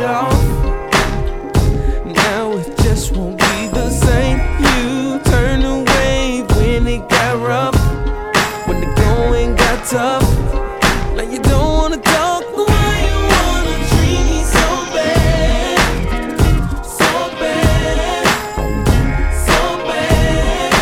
it off. Now it just won't be the same. You turned away when it got rough, when the going got tough. Now you don't wanna talk. Why you wanna treat me so bad, so bad, so bad?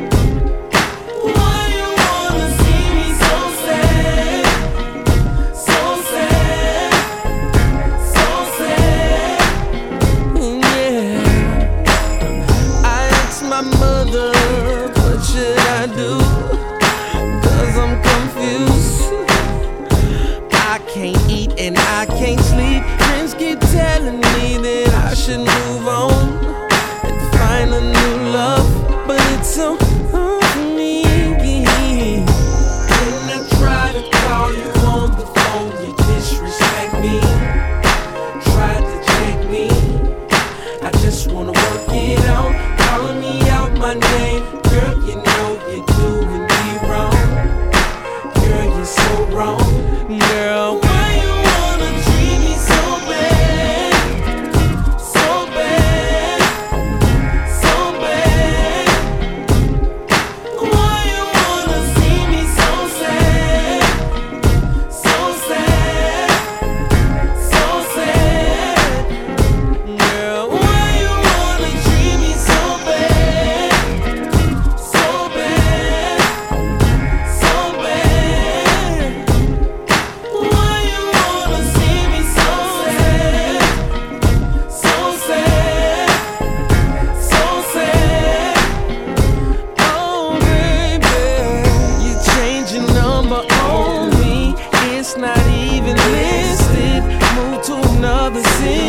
Why you wanna see me so sad, so sad, so sad? Yeah. I asked my mother, what should I do? 'Cause I'm confused. I can't eat and I can't sleep. Friends keep telling me that I should move on and find a new love, but it's so hard for me. When I try to call you on the phone, you disrespect me. Try to check me. I just wanna work it out, calling me out my name. Girl, you know you're doing me wrong. Girl, you're so wrong. Girl, why you wanna treat me so bad, so bad, so bad? Why you wanna see me so sad, so sad, so sad? Girl, why you wanna treat me so bad, so bad, so bad? Why you wanna see me so sad, so sad, so sad? Oh baby, you changed your number on me. It's not even listed. Move to another city.